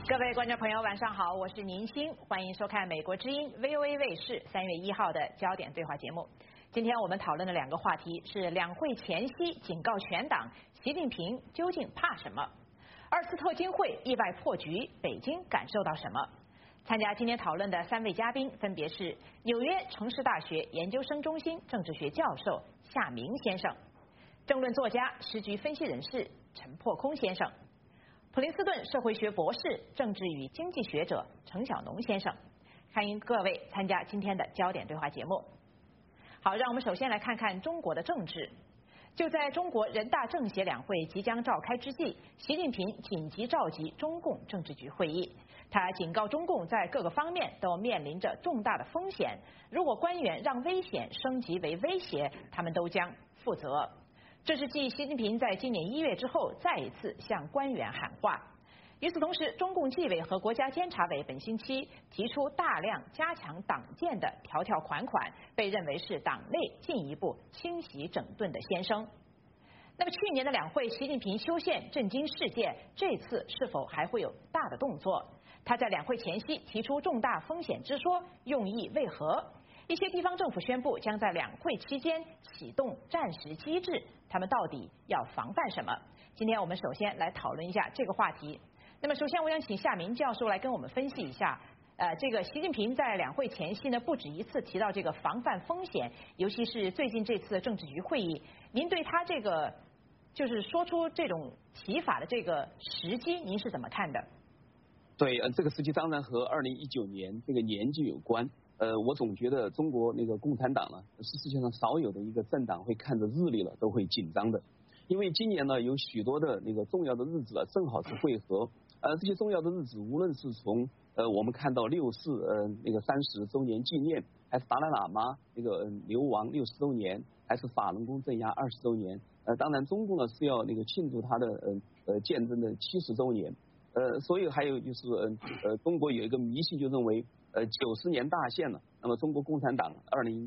各位观众朋友，晚上好，我是宁鑫，欢迎收看美国之音 VOA 卫视3月1号的焦点对话节目。今天我们讨论的两个话题是两会前夕警告全党，习近平究竟怕什么？二次特金会意外破局，北京感受到什么？参加今天讨论的3位嘉宾分别是纽约城市大学研究生中心政治学教授夏明先生，政论作家、时局分析人士陈破空先生，普林斯顿社会学博士、政治与经济学者程晓农先生。欢迎各位参加今天的焦点对话节目。好，让我们首先来看看中国的政治。就在中国人大政协两会即将召开之际，习近平紧急召集中共政治局会议，他警告中共在各个方面都面临着重大的风险，如果官员让危险升级为威胁，他们都将负责。这是继习近平在今年1月之后再一次向官员喊话。与此同时，中共纪委和国家监察委本星期提出大量加强党建的条条款款，被认为是党内进一步清洗整顿的先声。那么去年的两会，习近平修宪震惊世界，这次是否还会有大的动作？他在两会前夕提出重大风险之说，用意为何？一些地方政府宣布将在两会期间启动战时机制，他们到底要防范什么？今天我们首先来讨论一下这个话题。那么首先我想请夏明教授来跟我们分析一下，这个习近平在两会前夕呢不止一次提到这个防范风险，尤其是最近这次的政治局会议，您对他这个就是说出这种提法的这个时机，您是怎么看的？ 对，这个时机当然和2019年这个年纪有关。我总觉得中国那个共产党呢，是世界上少有的一个政党会看着日历了都会紧张的，因为今年呢有许多的那个重要的日子了，正好是会合。这些重要的日子，无论是从我们看到6·4那个30周年纪念，还是达赖喇嘛那个流亡60周年，还是法轮功镇压20周年，当然中共呢是要那个庆祝它的建政的70周年。所以还有就是中国有一个迷信，就认为90年大限了，那么中国共产党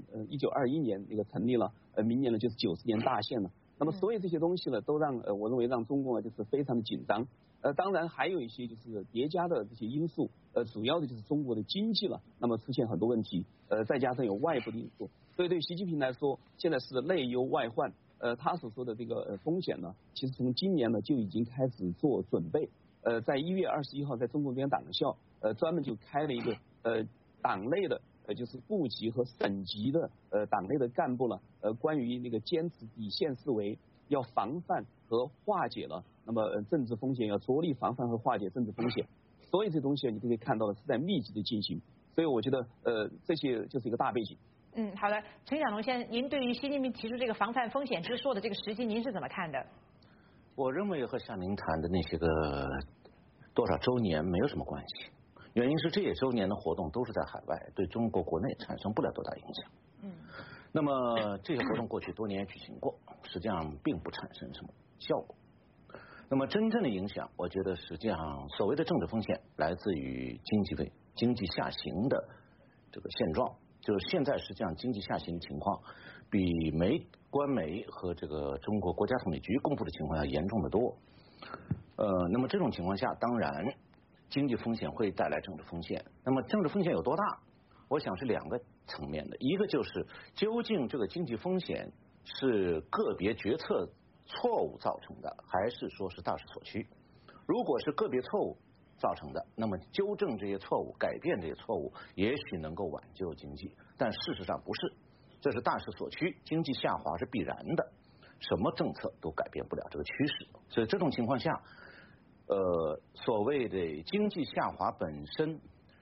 1921年那个成立了，明年呢就是90年大限了。那么所有这些东西呢，都让我认为让中共就是非常的紧张。当然还有一些就是叠加的这些因素，主要的就是中国的经济了，那么出现很多问题，再加上有外部的因素，所以对习近平来说，现在是内忧外患。他所说的这个风险呢，其实从今年呢就已经开始做准备。在1月21号，在中国中央党校，专门就开了一个党内的就是部级和省级的党内的干部了，关于那个坚持底线思维，要防范和化解了那么政治风险，要着力防范和化解政治风险。所有这东西你都可以看到的是在密集的进行，所以我觉得这些就是一个大背景。 好的，陈晓农先生，您对于习近平提出这个防范风险之说的这个时机，您是怎么看的？ 我认为和夏明谈的那些个多少周年没有什么关系，原因是这些周年的活动都是在海外，对中国国内产生不了多大影响。那么这些活动过去多年也举行过，实际上并不产生什么效果。那么真正的影响，我觉得实际上所谓的政治风险来自于经济下行的这个现状，就是现在实际上经济下行的情况比官媒和这个中国国家统计局公布的情况要严重得多。那么这种情况下，当然经济风险会带来政治风险。那么政治风险有多大？我想是2个层面的，一个就是究竟这个经济风险是个别决策错误造成的，还是说是大势所趋？如果是个别错误造成的，那么纠正这些错误，改变这些错误，也许能够挽救经济，但事实上不是。这是大势所趋，经济下滑是必然的，什么政策都改变不了这个趋势。所以这种情况下，所谓的经济下滑本身，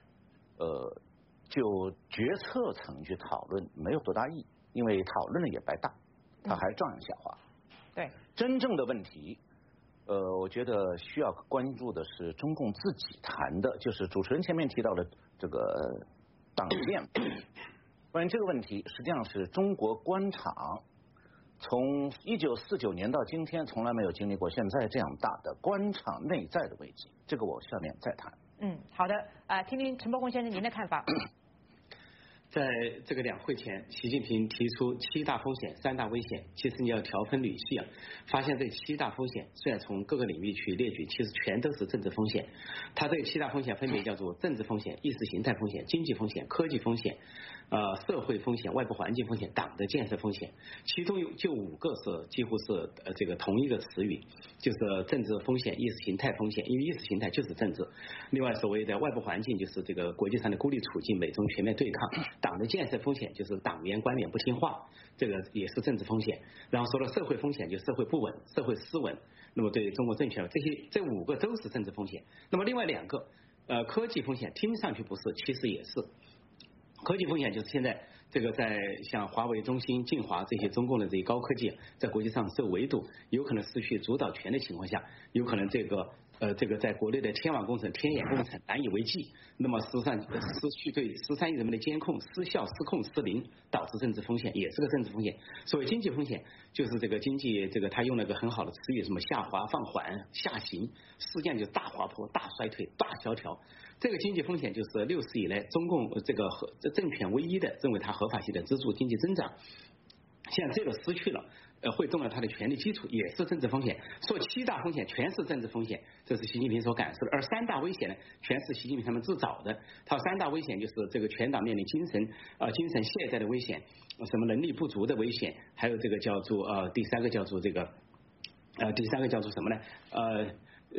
就决策层去讨论没有多大意义，因为讨论了也白搭，它还照样下滑。 对， 真正的问题，我觉得需要关注的是中共自己谈的，就是主持人前面提到的这个党建。关于这个问题，实际上是中国官场从1949年到今天从来没有经历过现在这样大的官场内在的危机，这个我下面再谈。 好的，听听陈伯宏先生您的看法。 在这个两会前，习近平提出7大风险、3大危险。其实你要条分缕析啊，发现这7大风险虽然从各个领域去列举，其实全都是政治风险。它这7大风险分别叫做政治风险、意识形态风险、经济风险、科技风险、社会风险、外部环境风险、党的建设风险。其中就5个是几乎是这个同一个词语，就是政治风险、意识形态风险，因为意识形态就是政治。另外所谓的外部环境就是这个国际上的孤立处境、美中全面对抗。党的建设风险就是党员官员不听话，这个也是政治风险。然后说了社会风险，就是社会不稳、社会失稳。那么对中国政权这5个都是政治风险。那么另外2个科技风险听上去不是，其实也是。科技风险就是现在这个在像华为、中兴、晋华这些中共的这些高科技在国际上受围堵，有可能失去主导权的情况下，有可能这个在国内的天网工程、天眼工程难以为继，那么失去对13亿人民的监控失效、失控、失灵，导致政治风险，也是个政治风险。所谓经济风险，就是这个经济他用了个很好的词语，什么下滑、放缓、下行，实际上就是大滑坡、大衰退、大萧条。这个经济风险就是60以来中共这个政权唯一的认为它合法性的支柱经济增长，现在这个失去了。会动摇他的权力基础，也是政治风险。说7大风险全是政治风险，这是习近平所感受的。而3大危险呢，全是习近平他们自找的。他3大危险就是这个全党面临精神懈怠的危险，什么能力不足的危险，还有这个叫做第三个叫做什么呢？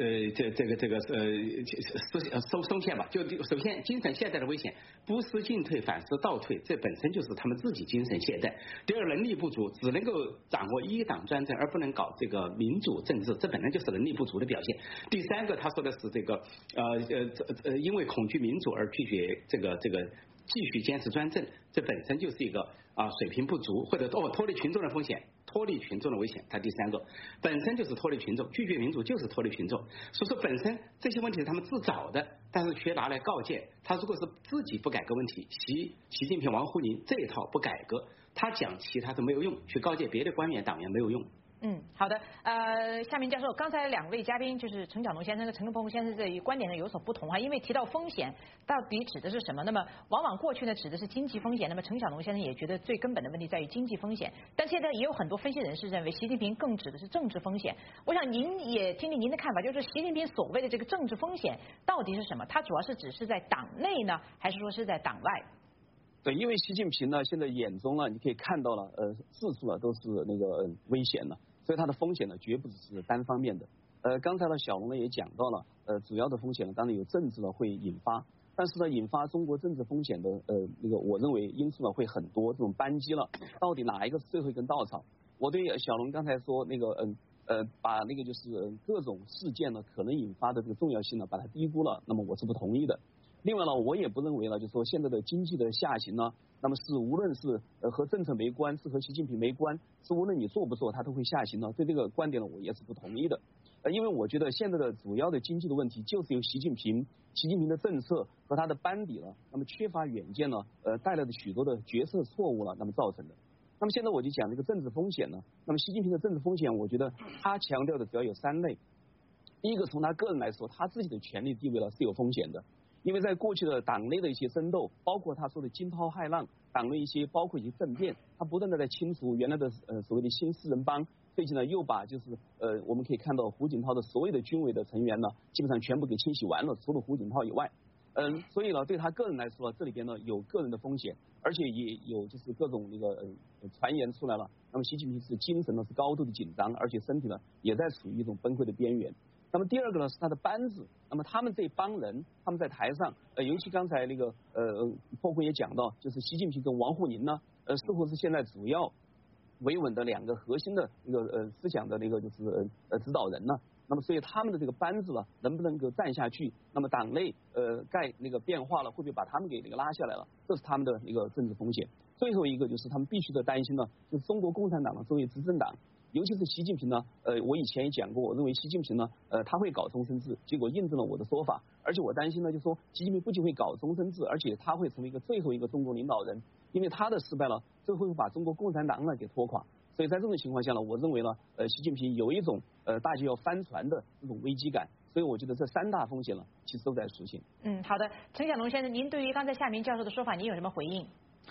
松懈吧，就首先精神懈怠的危险，不思进退，反思倒退，这本身就是他们自己精神懈怠。第二，能力不足，只能够掌握一党专政，而不能搞这个民主政治，这本来就是能力不足的表现。第三个，他说的是这个因为恐惧民主而拒绝这个继续坚持专政，这本身就是一个水平不足或者脱离群众的风险。脱离群众的危险，它第3个本身就是脱离群众，拒绝民主就是脱离群众。所以说本身这些问题是他们自找的，但是却拿来告诫他，如果是自己不改革问题，习近平、王沪宁这一套不改革，他讲其他都没有用，去告诫别的官员党员没有用。 好的，夏明教授，刚才2位嘉宾就是陈晓农先生和陈根鹏先生这观点呢有所不同啊，因为提到风险到底指的是什么？那么往往过去呢指的是经济风险，那么陈晓农先生也觉得最根本的问题在于经济风险，但现在也有很多分析人士认为习近平更指的是政治风险。我想您也听听您的看法，就是习近平所谓的这个政治风险到底是什么？它主要是只是在党内呢，还是说是在党外？ 对，因为习近平呢现在眼中呢，你可以看到了，四处呢都是那个危险了。所以它的风险呢，绝不只是单方面的。刚才呢，小龙呢也讲到了，主要的风险呢，当然有政治呢会引发，但是呢，引发中国政治风险的我认为因素呢会很多，这种扳机了，到底哪一个是最后一根稻草？我对小龙刚才说把就是各种事件呢可能引发的这个重要性呢，把它低估了，那么我是不同意的。另外呢，我也不认为呢，就是说现在的经济的下行呢，那么是无论是和政策没关，是和习近平没关，是无论你做不做，它都会下行呢。对这个观点呢，我也是不同意的。因为我觉得现在的主要的经济的问题，就是由习近平的政策和他的班底呢，那么缺乏远见呢，带来的许多的决策错误了，那么造成的。那么现在我就讲这个政治风险呢，那么习近平的政治风险，我觉得他强调的主要有3类。第一个，从他个人来说，他自己的权力地位呢是有风险的。因为在过去的党内的一些争斗，包括他说的惊涛骇浪，党内包括一些政变，他不断的在清除原来的所谓的新四人帮，最近呢又把就是我们可以看到胡锦涛的所有的军委的成员呢，基本上全部给清洗完了，除了胡锦涛以外，所以呢对他个人来说，这里边呢有个人的风险，而且也有就是各种传言出来了，那么习近平是精神呢是高度的紧张，而且身体呢也在处于一种崩溃的边缘。那么第二个呢是他的班子，那么他们这帮人，他们在台上，尤其刚才破坤也讲到，就是习近平跟王沪宁呢，似乎是现在主要维稳的2个核心的思想的就是指导人呢。那么所以他们的这个班子呢，能不能够站下去？那么党内变化了，会不会把他们给拉下来了？这是他们的政治风险。最后一个就是他们必须的担心呢，就是中国共产党呢作为执政党。尤其是习近平呢，我以前也讲过，我认为习近平呢，他会搞终身制，结果印证了我的说法。而且我担心呢，就是说习近平不仅会搞终身制，而且他会成为一个最后一个中国领导人，因为他的失败了，最后会把中国共产党呢给拖垮。所以在这种情况下呢，我认为呢，习近平有一种大家要翻船的这种危机感。所以我觉得这3大风险呢，其实都在出现。 好的，陈晓农先生，您对于刚才夏明教授的说法，您有什么回应？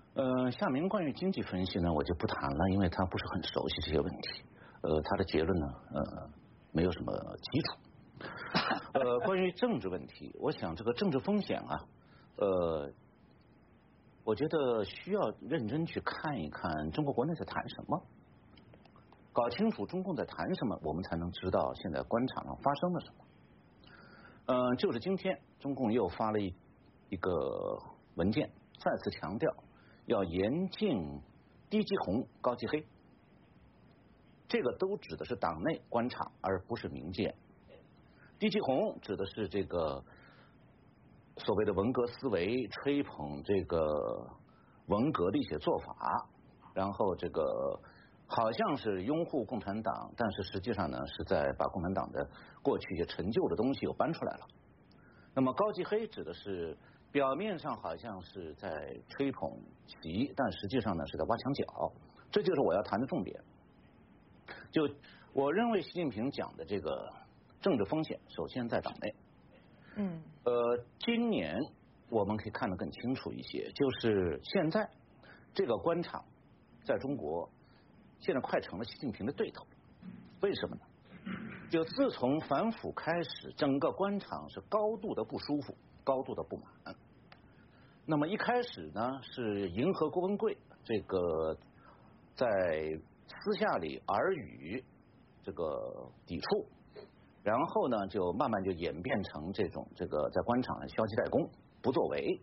夏明关于经济分析呢，我就不谈了，因为他不是很熟悉这些问题。他的结论呢，没有什么基础。关于政治问题，我想这个政治风险啊，我觉得需要认真去看一看中国国内在谈什么，搞清楚中共在谈什么，我们才能知道现在官场上发生了什么。就是今天中共又发了一个文件，再次强调要严禁低级红、高级黑，这个都指的是党内官场，而不是民间。低级红指的是这个所谓的文革思维，吹捧这个文革的一些做法，然后这个好像是拥护共产党，但是实际上呢是在把共产党的过去一些陈旧的东西又搬出来了。那么高级黑指的是表面上好像是在吹捧习，但实际上呢是在挖墙脚，这就是我要谈的重点。就我认为习近平讲的这个政治风险，首先在党内。今年我们可以看得更清楚一些，就是现在这个官场在中国现在快成了习近平的对头。为什么呢？就自从反腐开始，整个官场是高度的不舒服，高度的不满。那么一开始呢是迎合郭文贵这个在私下里耳语这个抵触，然后呢就慢慢就演变成这种这个在官场上消极怠工不作为。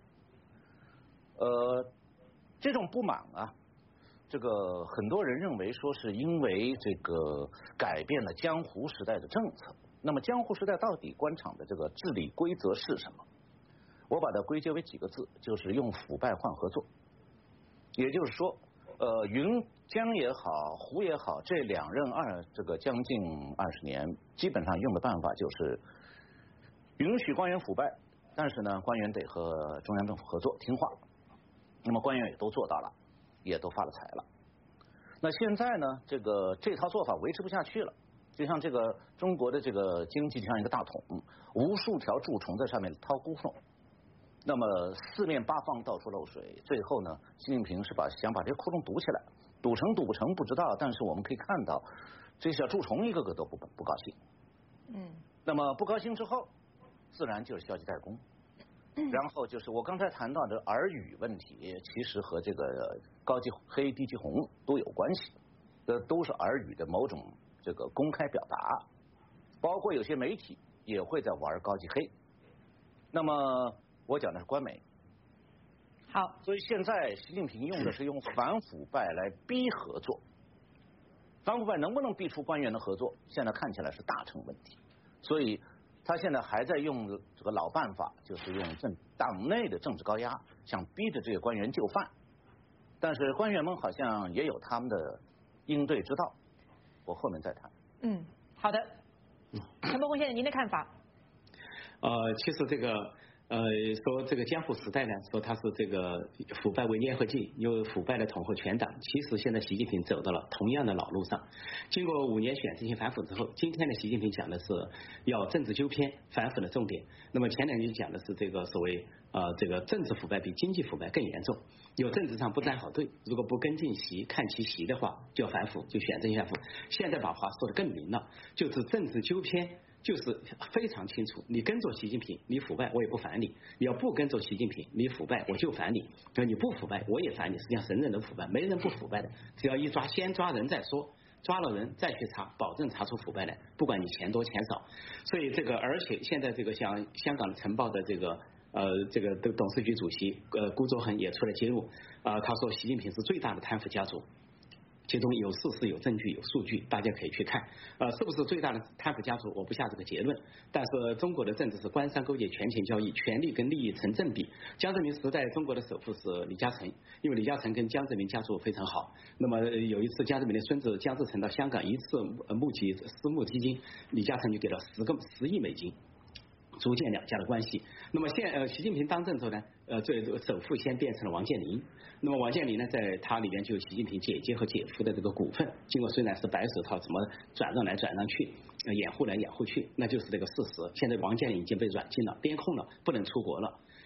这种不满啊，这个很多人认为说是因为这个改变了江湖时代的政策。那么江湖时代到底官场的这个治理规则是什么？我把它归结为几个字，就是用腐败换合作。也就是说云江也好，胡也好，这两任这个将近20年，基本上用的办法就是允许官员腐败，但是呢官员得和中央政府合作听话。那么官员也都做到了，也都发了财了。那现在呢这套做法维持不下去了，就像这个中国的这个经济就像一个大桶，无数条蛀虫在上面掏窟窿，那么四面八方到处漏水，最后呢习近平是想把这个窟窿堵起来，堵成堵不成不知道，但是我们可以看到这些蛀虫一个个都不高兴。那么不高兴之后自然就是消极怠工，然后就是我刚才谈到的耳语问题，其实和这个高级黑低级红都有关系，都是耳语的某种这个公开表达，包括有些媒体也会在玩高级黑。那么我讲的是官媒。 好， 所以现在习近平用的是用反腐败来逼合作，反腐败能不能逼出官员的合作，现在看起来是大成问题。所以他现在还在用这个老办法，就是用党内的政治高压，想逼着这些官员就范。但是官员们好像也有他们的应对之道，我后面再谈。 好的，陈伯公先生，您的看法？ 其实这个说这个江湖时代呢，说它是这个腐败为粘合剂，有腐败的统合全党。其实现在习近平走到了同样的老路上。经过5年选这些反腐之后，今天的习近平讲的是要政治纠偏，反腐的重点。那么前2年讲的是这个所谓这个政治腐败比经济腐败更严重，有政治上不站好队，如果不跟进习看其习的话，就要反腐，就选择性反腐。现在把话说得更明了，就是政治纠偏。就是非常清楚，你跟着习近平，你腐败我也不烦你；你要不跟着习近平，你腐败我就烦你；你不腐败我也烦你。实际上人人都腐败，没人不腐败的，只要一抓，先抓人再说，抓了人再去查，保证查出腐败来，不管你钱多钱少。所以这个，而且现在这个像香港晨报的这个董事局主席辜卓恒也出来揭露，他说习近平是最大的贪腐家族。其中有事实、有证据、有数据，大家可以去看。是不是最大的贪腐家族？我不下这个结论。但是中国的政治是官商勾结、权钱交易，权力跟利益成正比。江泽民时代，中国的首富是李嘉诚，因为李嘉诚跟江泽民家族非常好。那么有一次，江泽民的孙子江志成到香港一次募集私募基金，李嘉诚就给了10亿美金。逐渐两家的关系。那么习近平当政之后呢，首富先变成了王健林。那么王健林呢，在他里边就有习近平姐姐和姐夫的这个股份，经过虽然是白手套怎么转让来转让去，掩护来掩护去，那就是这个事实。现在王健林已经被软禁了，边控了，不能出国了。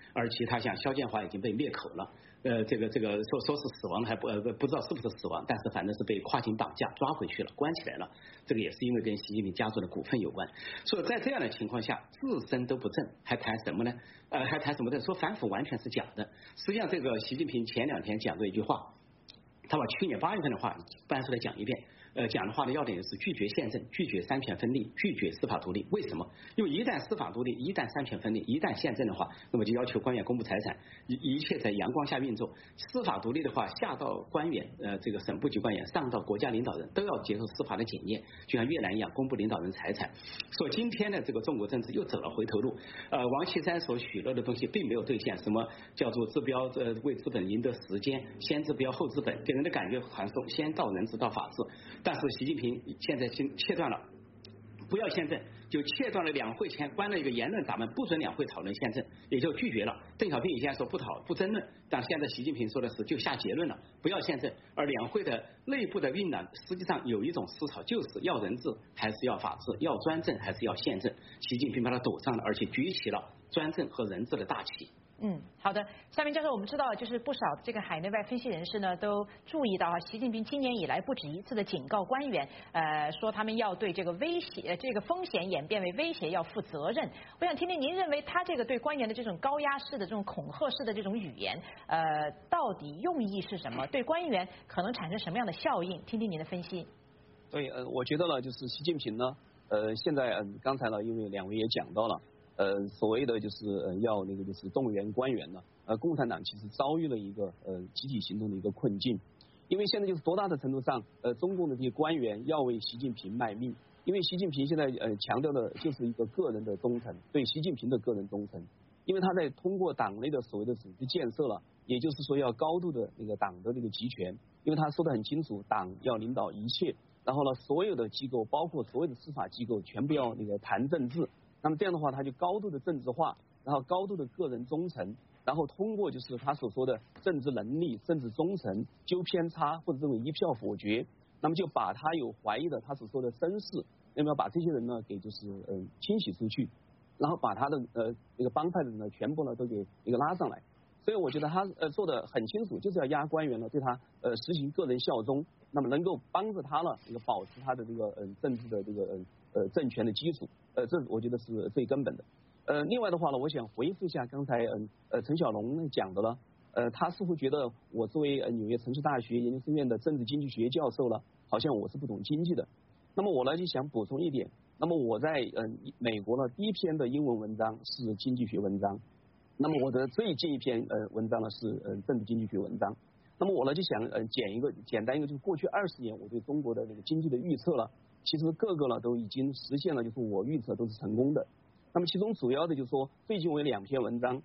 而其他像肖建华已经被灭口了。这个说是死亡还不知道是不是死亡，但是反正是被跨境绑架抓回去了，关起来了。这个也是因为跟习近平家族的股份有关。所以在这样的情况下，自身都不正，还谈什么呢？还谈什么呢？说反腐完全是假的。实际上，这个习近平前2天讲过一句话，他把去年8月份的话搬出来讲一遍。讲的话的要点是拒绝宪政，拒绝三权分立，拒绝司法独立。为什么？因为一旦司法独立，一旦三权分立，一旦宪政的话，那么就要求官员公布财产，一切在阳光下运作。司法独立的话，下到官员，这个省部级官员，上到国家领导人，都要接受司法的检验，就像越南一样，公布领导人财产。说今天的这个中国政治又走了回头路。王岐山所许诺的东西并没有兑现，什么叫做治标为资本赢得时间，先治标后治本，给人的感觉好像是先到人治到法治。但是习近平现在切断了，不要宪政，就切断了两会前关了一个言论闸门，不准两会讨论宪政，也就拒绝了。邓小平以前说不争论，但现在习近平说的是就下结论了，不要宪政。而两会的内部的酝酿，实际上有一种思潮，就是要人治还是要法治，要专政还是要宪政。习近平把它堵上了，而且举起了专政和人治的大旗。 好的。夏明教授，我们知道，就是不少这个海内外分析人士呢，都注意到习近平今年以来不止一次的警告官员，说他们要对这个威胁、这个风险演变为威胁要负责任。我想听听您认为他这个对官员的这种高压式的、这种恐吓式的这种语言，到底用意是什么？对官员可能产生什么样的效应？听听您的分析。 对，我觉得呢，就是习近平呢，现在刚才呢，因为2位也讲到了。所谓的就是要那个就是动员官员呢，共产党其实遭遇了一个集体行动的一个困境，因为现在就是多大的程度上，中共的这些官员要为习近平卖命，因为习近平现在强调的就是一个个人的忠诚，对习近平的个人忠诚，因为他在通过党内的所谓的组织建设了，也就是说要高度的那个党的那个集权，因为他说的很清楚，党要领导一切，然后呢，所有的机构，包括所有的司法机构，全部要那个谈政治。那么这样的话，他就高度的政治化，然后高度的个人忠诚，然后通过就是他所说的政治能力、政治忠诚纠偏差或者这种一票否决，那么就把他有怀疑的他所说的绅士，那么要把这些人呢给就是清洗出去，然后把他的那个帮派的人呢全部呢都给一个拉上来。所以我觉得他做的很清楚，就是要压官员呢对他实行个人效忠，那么能够帮着他呢这个保持他的这个政治的这个政权的基础，这我觉得是最根本的。另外的话呢，我想回复一下刚才陈小龙讲的了，他似乎觉得我作为纽约城市大学研究生院的政治经济学教授了，好像我是不懂经济的。那么我呢就想补充一点，那么我在美国呢第一篇的英文文章是经济学文章，那么我的最近一篇文章呢是政治经济学文章。那么我呢就想简单一个，就是过去20年我对中国的那个经济的预测了，其实各个呢都已经实现了，就是我预测都是成功的。那么其中主要的就是说，最近我有2篇文章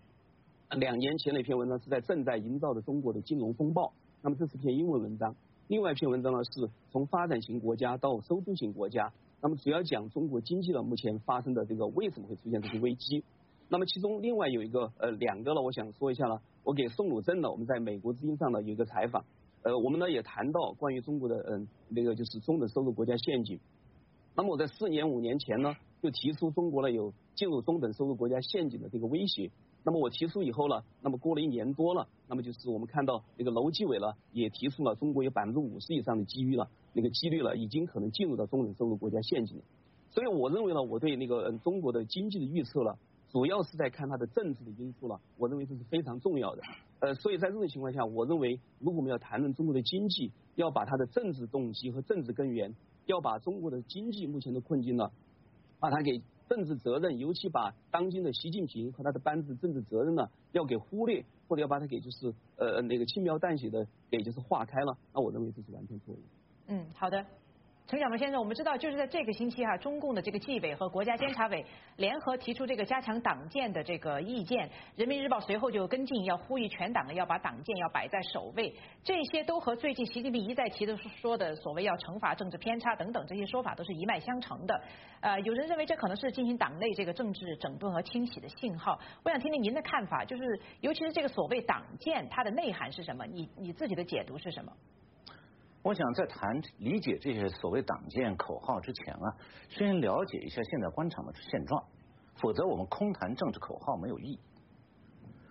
，2年前的一篇文章是在正在营造的中国的金融风暴，那么这是篇英文文章。另外一篇文章呢是从发展型国家到收租型国家，那么主要讲中国经济呢目前发生的这个为什么会出现这些危机。那么其中另外有一个2个呢，我想说一下了。我给宋鲁正呢，我们在美国之音上呢有一个采访，我们呢也谈到关于中国的那个就是中等收入国家陷阱。那么我在4年5年前呢，就提出中国呢有进入中等收入国家陷阱的这个威胁。那么我提出以后呢，那么过了1年多了，那么就是我们看到那个楼继伟呢也提出了中国有50%以上的几率了，已经可能进入到中等收入国家陷阱了。所以我认为呢，我对那个中国的经济的预测了，主要是在看它的政治的因素了，我认为这是非常重要的。所以在这种情况下，我认为如果我们要谈论中国的经济，要把它的政治动机和政治根源，要把中国的经济目前的困境呢，把它给政治责任，尤其把当今的习近平和他的班子政治责任呢，要给忽略，或者要把它给就是那个轻描淡写的给就是划开了，那我认为这是完全错误的。 好的。陈小龙先生，我们知道就是在这个星期中共的这个纪委和国家监察委联合提出这个加强党建的这个意见，人民日报随后就跟进，要呼吁全党要把党建要摆在首位，这些都和最近习近平一再提的说的所谓要惩罚政治偏差等等这些说法都是一脉相承的。有人认为这可能是进行党内这个政治整顿和清洗的信号。我想听听您的看法，就是尤其是这个所谓党建，它的内涵是什么？你自己的解读是什么？ 我想在理解这些所谓党建口号之前先了解一下现在官场的现状，否则我们空谈政治口号没有意义。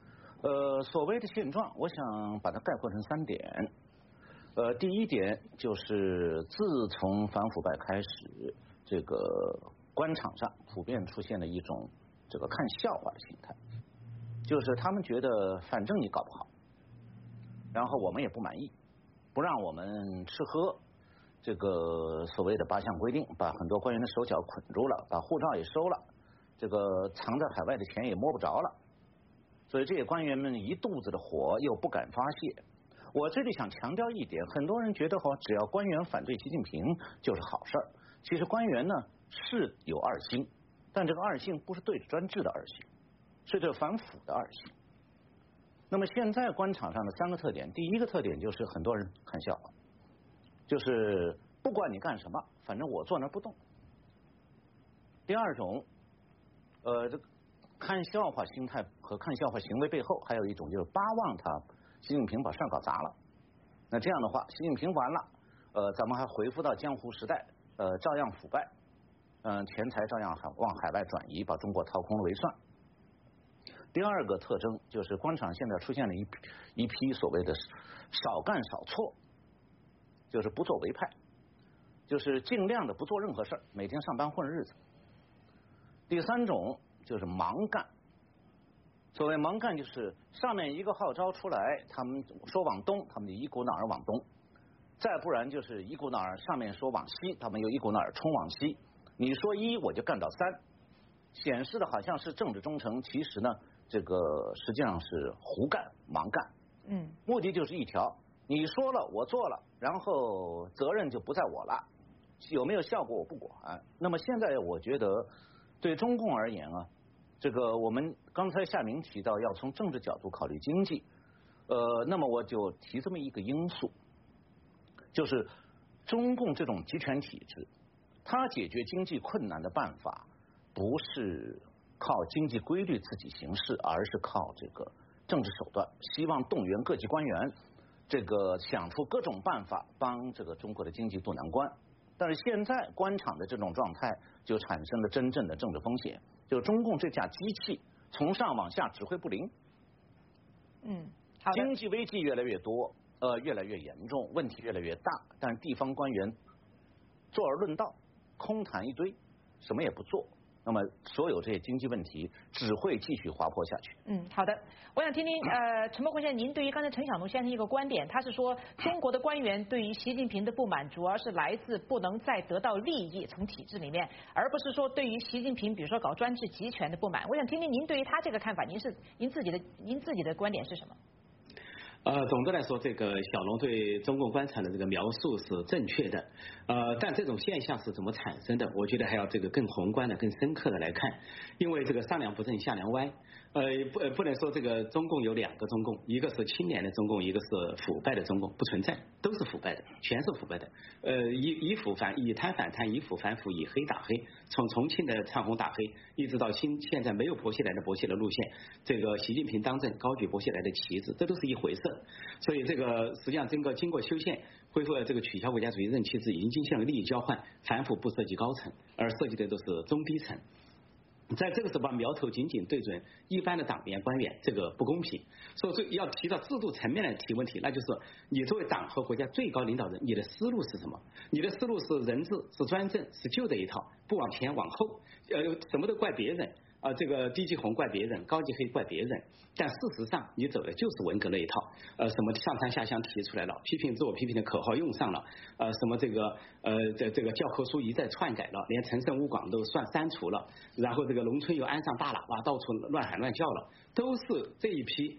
所谓的现状，我想把它概括成3点。第一点就是自从反腐败开始，这个官场上普遍出现了一种这个看笑话的心态，就是他们觉得反正你搞不好，然后我们也不满意，不让我们吃喝，这个所谓的8项规定，把很多官员的手脚捆住了，把护照也收了，这个藏在海外的钱也摸不着了。所以这些官员们一肚子的火又不敢发泄。我这里想强调一点，很多人觉得只要官员反对习近平就是好事儿。其实官员呢是有二心，但这个二心不是对着专制的二心，是这反腐的二心。那么现在官场上的3个特点，第一个特点就是很多人看笑话，就是不管你干什么，反正我坐那儿不动。第二种，这看笑话心态和看笑话行为背后，还有一种就是巴望习近平把事儿搞砸了。那这样的话，习近平完了，咱们还回复到江湖时代，照样腐败，钱财照样往海外转移，把中国掏空了为算。第二个特征就是官场现在出现了一批所谓的少干少错，就是不做为派，就是尽量的不做任何事儿，每天上班混日子。第3种就是盲干，所谓盲干就是上面一个号召出来，他们说往东，他们就一股脑儿往东；再不然就是一股脑儿上面说往西，他们又一股脑儿冲往西。你说1我就干到3，显示的好像是政治忠诚，其实呢，这个实际上是胡干盲干。目的就是一条，你说了我做了，然后责任就不在我了，有没有效果我不管。那么现在我觉得对中共而言啊，这个我们刚才夏明提到要从政治角度考虑经济，那么我就提这么一个因素，就是中共这种集权体制，它解决经济困难的办法不是靠经济规律自己行事，而是靠这个政治手段，希望动员各级官员，这个想出各种办法帮这个中国的经济渡难关。但是现在官场的这种状态就产生了真正的政治风险，就是中共这架机器从上往下指挥不灵。 好的。 经济危机越来越多，越来越严重，问题越来越大，但是地方官员坐而论道，空谈一堆，什么也不做。那么所有这些经济问题只会继续滑坡下去。 好的，我想听听陈伯坤先生，您对于刚才陈晓农先生一个观点，他是说中国的官员对于习近平的不满，主要是来自不能再得到利益从体制里面，而不是说对于习近平比如说搞专制集权的不满。我想听听您对于他这个看法，您自己的观点是什么？ 总的来说，这个小龙对中共官场的这个描述是正确的，但这种现象是怎么产生的？我觉得还要这个更宏观的、更深刻的来看，因为这个上梁不正下梁歪，不能说这个中共有2个中共，一个是清廉的中共，一个是腐败的中共，不存在，都是腐败的，全是腐败的。以贪反贪，以腐反腐，以黑打黑，从重庆的唱红打黑，一直到现在没有薄熙来的薄熙来路线，这个习近平当政高举薄熙来的旗帜，这都是一回事。所以这个实际上经过修宪恢复了这个取消国家主义任期制，已经进行了利益交换，反腐不涉及高层，而涉及的都是中低层。在这个时候把苗头紧紧对准一般的党员官员，这个不公平。所以要提到制度层面来提问题，那就是你作为党和国家最高领导人，你的思路是什么？你的思路是人治，是专政，是旧的一套，不往前往后，什么都怪别人。这个低级红怪别人，高级黑怪别人，但事实上你走的就是文革那一套，什么上山下乡提出来了，批评自我批评的口号用上了，什么这个教科书一再篡改了，连陈胜吴广都删除了，然后这个农村又安上大喇叭，到处乱喊乱叫了，都是这一批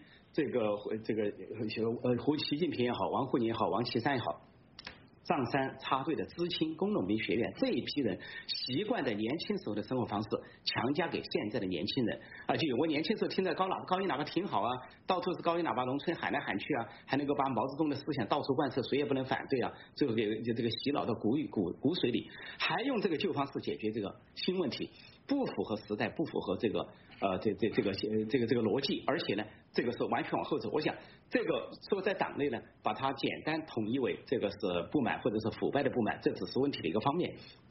胡习近平也好，王沪宁也好，王岐山也好，上山插队的知青工农兵学院这一批人习惯的年轻时候的生活方式强加给现在的年轻人，就有我年轻时候听着高音喇叭挺好啊，到处是高音喇叭，农村喊来喊去啊，还能够把毛泽东的思想到处贯彻，谁也不能反对啊，最后给这个洗脑到骨髓里，还用这个旧方式解决这个新问题，不符合时代，不符合这个逻辑，而且呢，这个是完全往后走。我想这个说在党内呢，把它简单统一为这个是不满或者是腐败的不满，这只是问题的一个方面。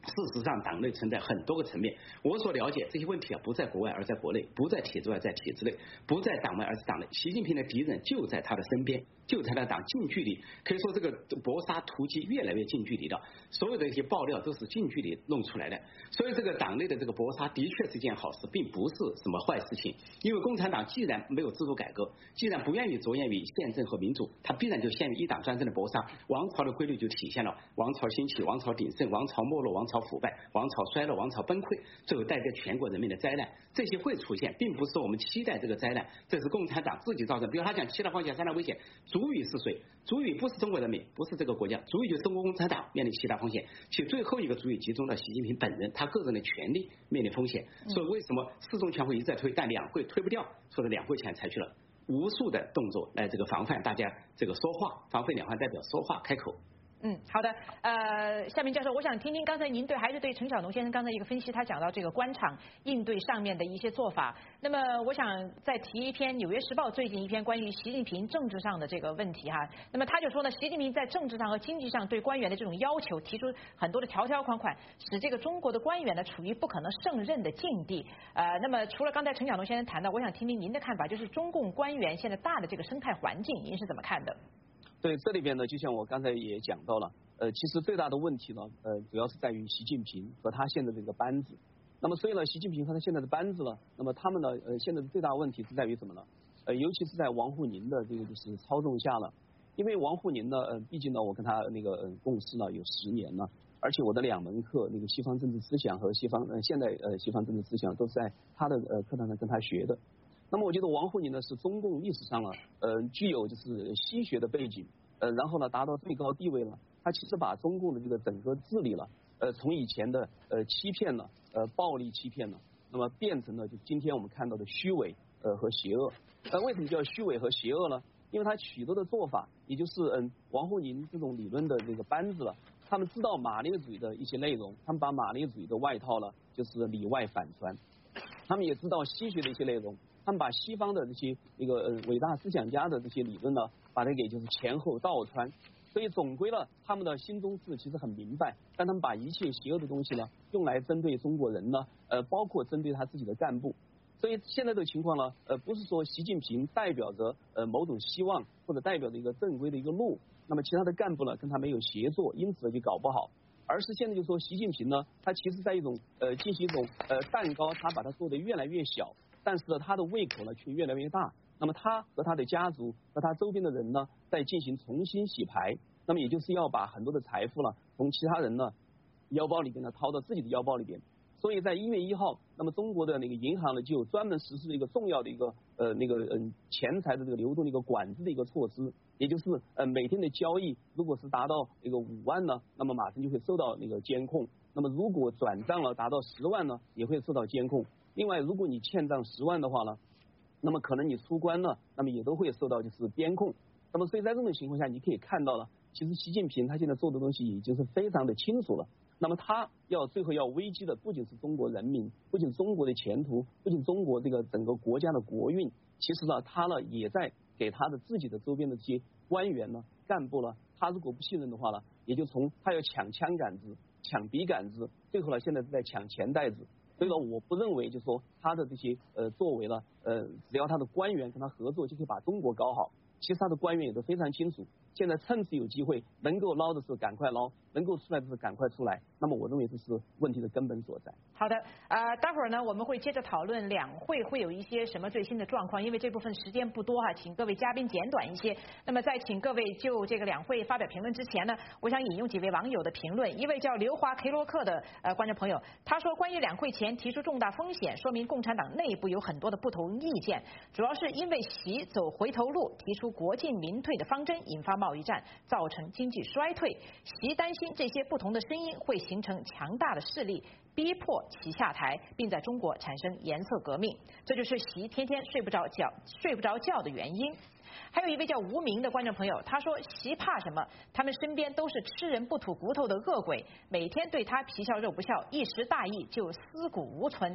事实上，党内存在很多个层面。我所了解这些问题不在国外而在国内，不在体制外在体制内，不在党外而是党内。习近平的敌人就在他的身边，就在他的党近距离。可以说，这个搏杀突击越来越近距离了。所有的一些爆料都是近距离弄出来的。所以，这个党内的这个搏杀的确是一件好事，并不是什么坏事情。因为共产党既然没有制度改革，既然不愿意着眼于宪政和民主，他必然就陷入一党专政的搏杀。王朝的规律就体现了王朝兴起，王朝鼎盛，王朝没落，王朝腐败，王朝衰落，王朝崩溃，最后带给全国人民的灾难。这些会出现，并不是说我们期待这个灾难，这是共产党自己造成。比如他讲7大风险、3大危险，主语是谁？主语不是中国人民，不是这个国家，主语就是中国共产党面临7大风险，其最后一个主语集中到习近平本人，他个人的权利面临风险。所以为什么四中全会一直在推，但两会推不掉？说的两会前采取了无数的动作来这个防范大家这个说话，防范两岸代表说话开口。 好的，夏明教授，我想听听刚才您还是对陈晓农先生刚才一个分析，他讲到这个官场应对上面的一些做法。那么我想再提一篇《纽约时报》最近一篇关于习近平政治上的这个问题哈。那么他就说呢，习近平在政治上和经济上对官员的这种要求提出很多的条条框框，使这个中国的官员呢处于不可能胜任的境地。那么除了刚才陈晓农先生谈到，我想听听您的看法，就是中共官员现在大的这个生态环境，您是怎么看的？ 对，这里边呢，就像我刚才也讲到了，其实最大的问题呢，主要是在于习近平和他现在这个班子。那么所以呢，习近平和他现在的班子呢，那么他们呢，现在的最大问题是在于什么呢？尤其是在王沪宁的这个就是操纵下了，因为王沪宁呢，毕竟呢，我跟他那个共事呢有10年了，而且我的2门课，那个西方政治思想和现代西方政治思想都是在他的课堂上跟他学的。那么我觉得王沪宁呢是中共历史上了，具有就是西学的背景，然后呢达到最高地位了。他其实把中共的这个整个治理了，从以前的欺骗了，暴力欺骗了，那么变成了就今天我们看到的虚伪和邪恶。为什么叫虚伪和邪恶呢？因为他许多的做法，也就是王沪宁这种理论的这个班子了，他们知道马列主义的一些内容，他们把马列主义的外套了，就是里外反穿。他们也知道西学的一些内容。他们把西方的这些伟大思想家的这些理论呢，把它给就是前后倒穿，所以总归了他们的心中事其实很明白，但他们把一切邪恶的东西呢，用来针对中国人呢，包括针对他自己的干部。所以现在的情况呢，不是说习近平代表着某种希望或者代表着一个正规的一个路，那么其他的干部呢跟他没有协作，因此就搞不好。而是现在就说习近平呢，他其实在一种进行一种蛋糕，他把它做得越来越小。但是呢，他的胃口呢却越来越大。那么他和他的家族和他周边的人呢，在进行重新洗牌。那么也就是要把很多的财富呢，从其他人呢腰包里边呢掏到自己的腰包里边。所以在1月1号，那么中国的那个银行呢就专门实施了一个重要的一个钱财的这个流动的一个管制的一个措施，也就是每天的交易如果是达到5万呢，那么马上就会受到那个监控。那么如果转账了达到10万呢，也会受到监控。另外，如果你欠账10万的话呢，那么可能你出关了，那么也都会受到就是监控。那么所以在这种情况下，你可以看到了，其实习近平他现在做的东西已经是非常的清楚了。那么他最后要危机的不仅是中国人民，不仅中国的前途，不仅中国这个整个国家的国运，其实呢，他呢也在给他的自己的周边的这些官员呢、干部呢，他如果不信任的话呢，也就从他要抢枪杆子、抢笔杆子，最后呢现在是在抢钱袋子。所以呢，我不认为就是说他的这些作为呢，只要他的官员跟他合作，就可以把中国搞好。其实他的官员也都非常清楚，现在趁此有机会，能够捞的时候赶快捞，能够出来的时候赶快出来。那么我认为这是问题的根本所在。 好的，待会儿呢我们会接着讨论两会会有一些什么最新的状况，因为这部分时间不多哈，请各位嘉宾简短一些。那么在请各位就这个两会发表评论之前呢，我想引用几位网友的评论。一位叫刘华 K 洛克的观众朋友，他说关于两会前提出重大风险，说明共产党内部有很多的不同意见，主要是因为习走回头路，提出国进民退的方针，引发贸易战，造成经济衰退。习担心这些不同的声音会形成强大的势力，逼迫其下台，并在中国产生颜色革命，这就是习天天睡不着觉的原因。还有一位叫无名的观众朋友，他说习怕什么？他们身边都是吃人不吐骨头的恶鬼，每天对他皮笑肉不笑，一时大意就尸骨无存。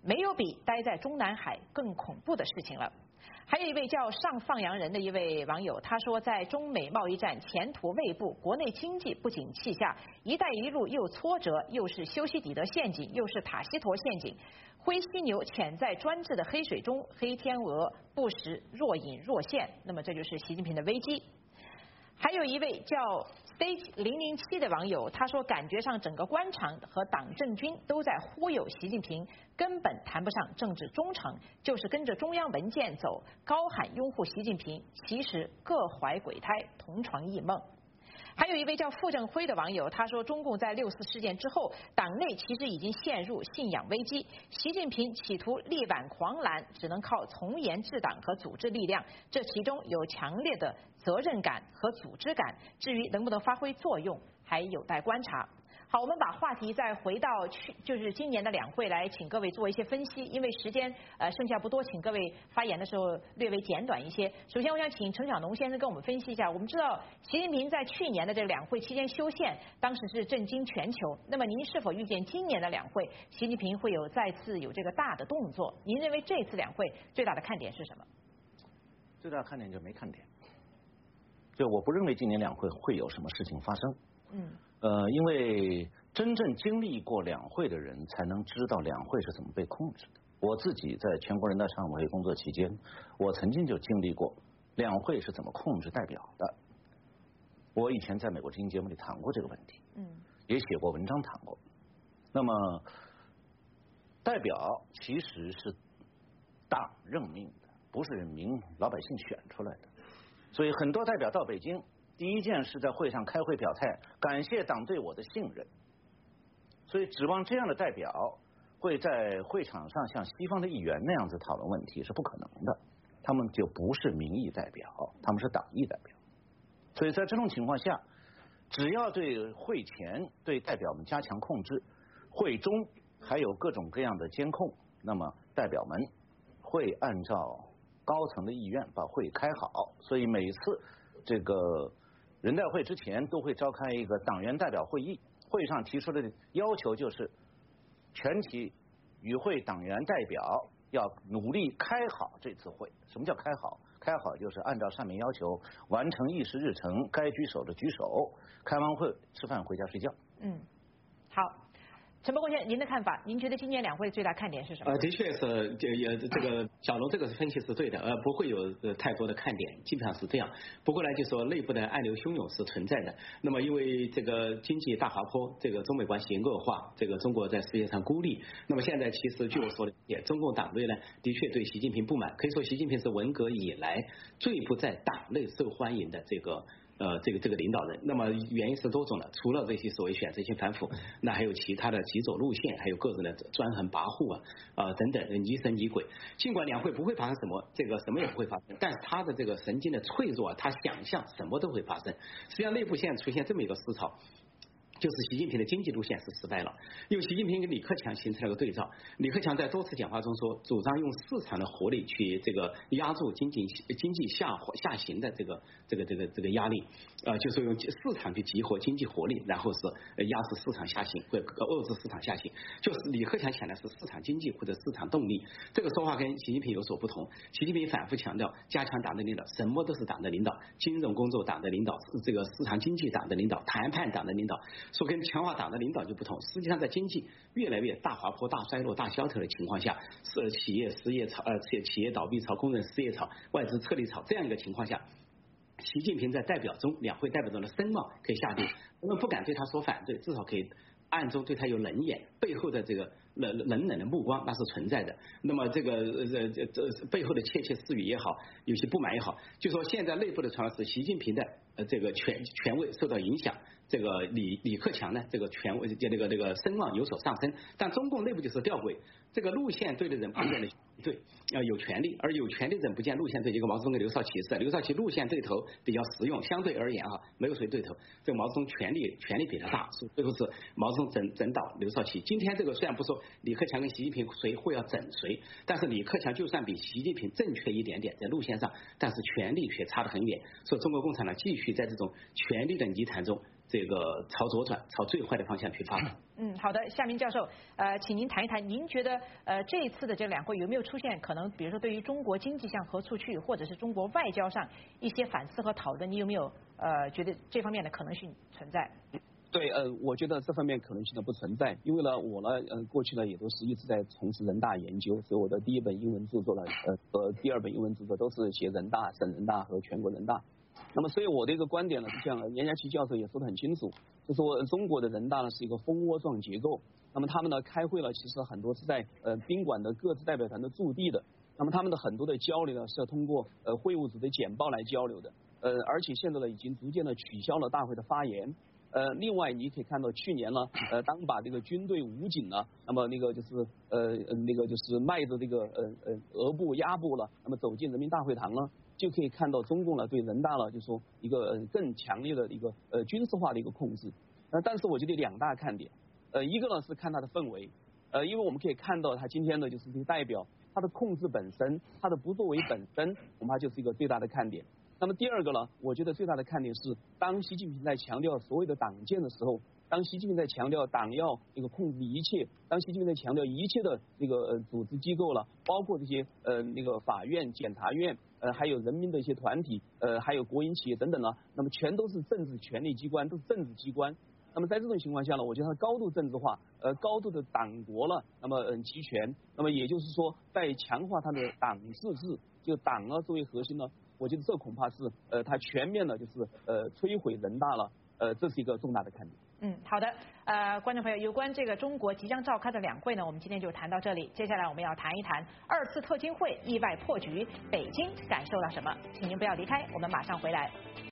没有比待在中南海更恐怖的事情了。还有一位叫上放羊人的一位网友，他说，在中美贸易战前途未卜，国内经济不景气下，一带一路又挫折，又是修昔底德陷阱，又是塔西佗陷阱，灰犀牛潜在专制的黑水中，黑天鹅不时若隐若现。那么这就是习近平的危机。还有一位叫 Stage 007的网友，他说感觉上整个官场和党政军都在忽悠习近平，根本谈不上政治忠诚，就是跟着中央文件走，高喊拥护习近平，其实各怀鬼胎，同床异梦。还有一位叫傅正辉的网友，他说中共在6·4事件之后，党内其实已经陷入信仰危机，习近平企图力挽狂澜，只能靠从严治党和组织力量，这其中有强烈的责任感和组织感，至于能不能发挥作用，还有待观察。好，我们把话题再回到就是今年的两会来，请各位做一些分析，因为时间剩下不多，请各位发言的时候略微简短一些。首先，我想请陈小农先生跟我们分析一下。我们知道习近平在去年的这两会期间修宪，当时是震惊全球。那么您是否预见今年的两会，习近平会再次有这个大的动作？您认为这次两会最大的看点是什么？ 最大的看点就没看点，就我不认为今年两会会有什么事情发生。因为真正经历过两会的人才能知道两会是怎么被控制的。我自己在全国人大常委会工作期间，我曾经就经历过两会是怎么控制代表的。我以前在美国之音节目里谈过这个问题，也写过文章谈过。那么代表其实是党任命的，不是民老百姓选出来的，所以很多代表到北京，第一件事在会上开会表态，感谢党对我的信任。所以指望这样的代表会在会场上像西方的议员那样子讨论问题是不可能的，他们就不是民意代表，他们是党意代表。所以在这种情况下，只要对会前对代表们加强控制，会中还有各种各样的监控，那么代表们会按照高层的意愿把会开好。所以每次这个人代会之前都会召开一个党员代表会议，会上提出的要求就是全体与会党员代表要努力开好这次会。什么叫开好？开好就是按照上面要求完成议事日程，该举手的举手，开完会吃饭回家睡觉。 好。陈伯公先生，您的看法？您觉得今年两会最大看点是什么？ 的确是，这个小龙这个分析是对的，不会有太多的看点，基本上是这样。不过呢，就说内部的暗流汹涌是存在的。那么因为这个经济大滑坡，这个中美关系恶化，这个中国在世界上孤立。那么现在其实据我所理解，中共党内呢的确对习近平不满，可以说习近平是文革以来最不在党内受欢迎的这个领导人。那么原因是多种的，除了这些所谓选择性反腐，那还有其他的极左路线，还有个人的专横跋扈等等疑神疑鬼。尽管两会不会发生什么，这个什么也不会发生，但是他的这个神经的脆弱，他想象什么都会发生。实际上内部现在出现这么一个思潮，就是习近平的经济路线是失败了，因为习近平跟李克强形成了个对照。李克强在多次讲话中说，主张用市场的活力去这个压住经济下行的这个压力，就是用市场去激活经济活力，然后是压制市场下行或遏制市场下行。就是李克强强调是市场经济或者市场动力，这个说法跟习近平有所不同。习近平反复强调加强党的领导，什么都是党的领导，金融工作党的领导，这个市场经济党的领导，谈判党的领导。说跟强化党的领导就不同，实际上在经济越来越大滑坡、大衰落、大萧条的情况下，是企业失业潮、企业倒闭潮、工人失业潮、外资撤离潮这样一个情况下，习近平在代表中两会代表中的声望可以下跌，我们不敢对他说反对，至少可以暗中对他有冷眼，背后的这个冷的目光那是存在的。那么这个背后的窃窃私语也好，有些不满也好，就说现在内部的传闻是习近平的这个权威受到影响。这个李克强呢，这个权威这个声望有所上升，但中共内部就是吊诡，这个路线对的人不见得对，有权利，而有权利人不见路线对。这个毛泽东跟刘少奇是，刘少奇路线对头比较实用，相对而言没有谁对头。这个毛泽东权力比他大，最后是毛泽东整倒刘少奇。今天这个虽然不说李克强跟习近平谁会要整谁，但是李克强就算比习近平正确一点点在路线上，但是权力却差得很远。所以中国共产党继续在这种权力的泥潭中这个朝左转，朝最坏的方向去发展。 好的，夏明教授，请您谈一谈，您觉得这一次的这两会有没有出现可能，比如说对于中国经济向何处去，或者是中国外交上一些反思和讨论，你有没有觉得这方面的可能性存在？ 对，我觉得这方面可能性呢不存在，因为呢，我呢，过去呢也都是一直在从事人大研究，所以我的第一本英文著作呢，和第二本英文著作都是写人大、省人大和全国人大。那么，所以我的一个观点呢，就像严家琪教授也说得很清楚，就说中国的人大呢是一个蜂窝状结构，那么他们呢开会呢，其实很多是在宾馆的各自代表团的驻地的，那么他们的很多的交流呢是要通过会务组的简报来交流的，而且现在呢已经逐渐的取消了大会的发言。另外你可以看到去年呢，当把这个军队武警呢，那么那个就是迈着这个额部压部了，那么走进人民大会堂呢，就可以看到中共呢对人大呢就说一个更强烈的一个军事化的一个控制。但是我觉得两大看点，一个呢是看它的氛围，因为我们可以看到它今天的就是这个代表，它的控制本身，它的不作为本身，恐怕就是一个最大的看点。那么第二个呢，我觉得最大的看点是，当习近平在强调所谓的党建的时候，当习近平在强调党要这个控制一切，当习近平在强调一切的这个组织机构了，包括这些那个法院、检察院，还有人民的一些团体，还有国营企业等等呢，那么全都是政治权力机关，都是政治机关。那么在这种情况下呢，我觉得它高度政治化，高度的党国了，那么集权，那么也就是说，在强化它的党自治，就党呢作为核心呢。我觉得这恐怕是它全面的，就是摧毁人大了，这是一个重大的看点。 好的，观众朋友，有关这个中国即将召开的两会呢，我们今天就谈到这里。接下来我们要谈一谈2次特金会意外破局，北京感受到什么？请您不要离开，我们马上回来。